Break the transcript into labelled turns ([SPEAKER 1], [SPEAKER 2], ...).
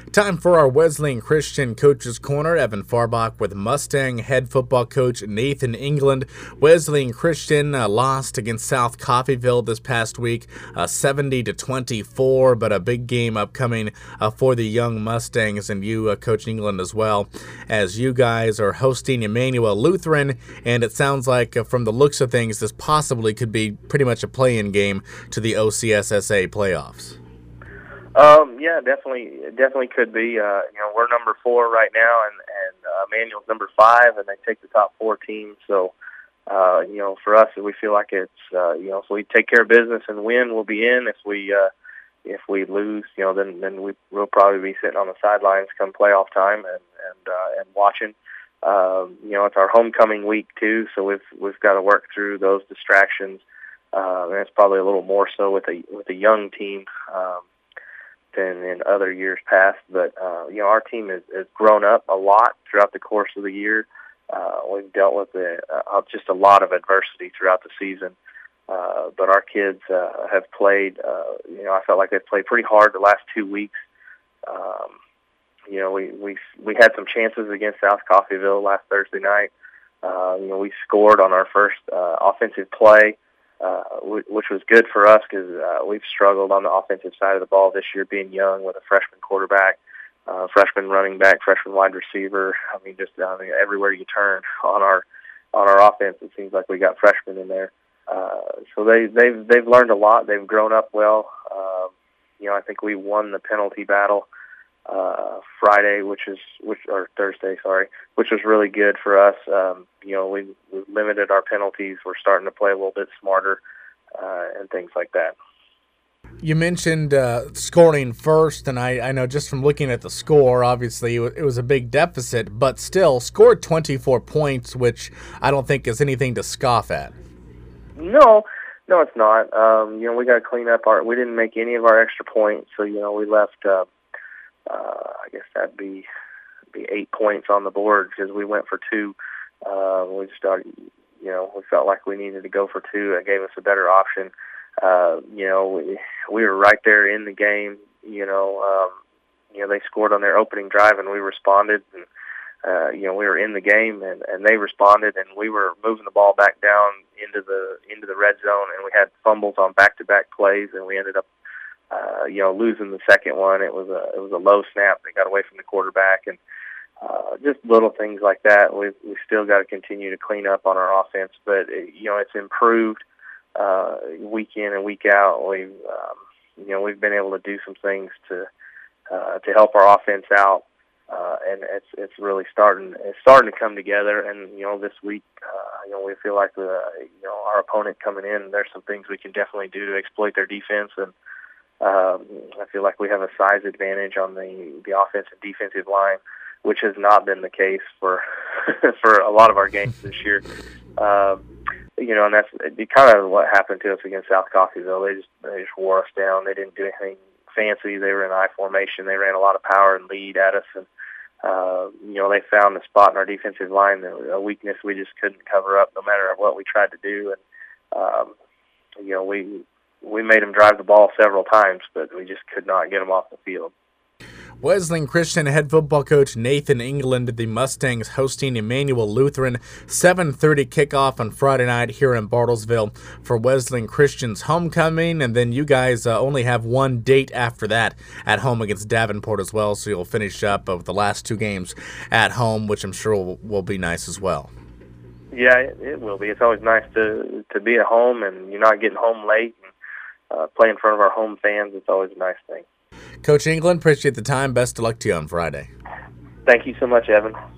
[SPEAKER 1] Time for our Wesleyan Christian Coach's Corner. Evan Farbach with Mustang head football coach Nathan England. Wesleyan Christian lost against South Coffeyville this past week, 70-24, but a big game upcoming for the young Mustangs and you, Coach England, as well, as you guys are hosting Emmanuel Lutheran, and it sounds like from the looks of things, this possibly could be pretty much a play-in game to the OCSSA playoffs.
[SPEAKER 2] Yeah, definitely could be. We're number 4 right now, and Emmanuel's number 5, and they take the top 4 teams. So, for us, we feel like it's, if we take care of business and win, we'll be in. If we lose, then we'll probably be sitting on the sidelines come playoff time and watching. It's our homecoming week too, so we've got to work through those distractions, and it's probably a little more so with a young team than in other years past. But our team has grown up a lot throughout the course of the year. We've dealt with just a lot of adversity throughout the season. But our kids have played. I felt like they've played pretty hard the last 2 weeks. We had some chances against South Coffeyville last Thursday night. We scored on our first offensive play, which was good for us because we've struggled on the offensive side of the ball this year, being young with a freshman quarterback, freshman running back, freshman wide receiver. Everywhere you turn on our offense, it seems like we got freshmen in there. So they've learned a lot. They've grown up well. I think we won the penalty battle Thursday, which was really good for us. We limited our penalties. We're starting to play a little bit smarter and things like that.
[SPEAKER 1] You mentioned scoring first, and I know just from looking at the score, obviously it was a big deficit, but still scored 24 points, which I don't think is anything to scoff at.
[SPEAKER 2] No, it's not. We got to clean up we didn't make any of our extra points, so we left. I guess that'd be 8 points on the board because we went for 2. We started. We felt like we needed to go for 2. It gave us a better option. We were right there in the game. They scored on their opening drive, and we responded. And we were in the game, and they responded, and we were moving the ball back down into the red zone, and we had fumbles on back-to-back plays, and we ended up losing the second one. It was a low snap that got away from the quarterback, and just little things like that. We still got to continue to clean up on our offense, but it's improved week in and week out. We've been able to do some things to help our offense out, and it's really starting to come together. And this week, we feel like our opponent coming in, there's some things we can definitely do to exploit their defense, and I feel like we have a size advantage on the offensive and defensive line, which has not been the case for for a lot of our games this year. And that's kind of what happened to us against South Coffeyville. They just wore us down. They didn't do anything fancy. They were in I formation. They ran a lot of power and lead at us, and they found a spot in our defensive line, a weakness we just couldn't cover up no matter what we tried to do. And we made them drive the ball several times, but we just could not get them off the field.
[SPEAKER 1] Wesleyan Christian head football coach Nathan England, the Mustangs hosting Emmanuel Lutheran, 7:30 kickoff on Friday night here in Bartlesville for Wesleyan Christian's homecoming, and then you guys only have one date after that at home against Davenport as well, so you'll finish up with the last 2 games at home, which I'm sure will be nice as well.
[SPEAKER 2] Yeah, it will be. It's always nice to be at home, and you're not getting home late, and play in front of our home fans. It's always a nice thing.
[SPEAKER 1] Coach England, appreciate the time. Best of luck to you on Friday.
[SPEAKER 2] Thank you so much, Evan.